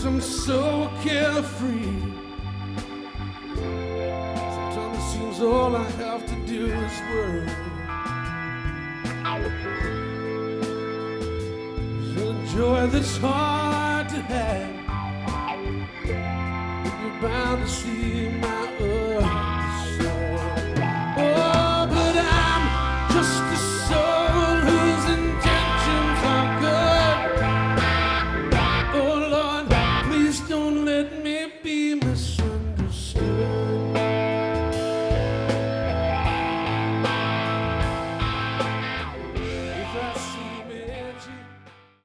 I'm so carefree. Sometimes it seems all I have to do is worry. It's a joy that's hard to have. You're bound to see my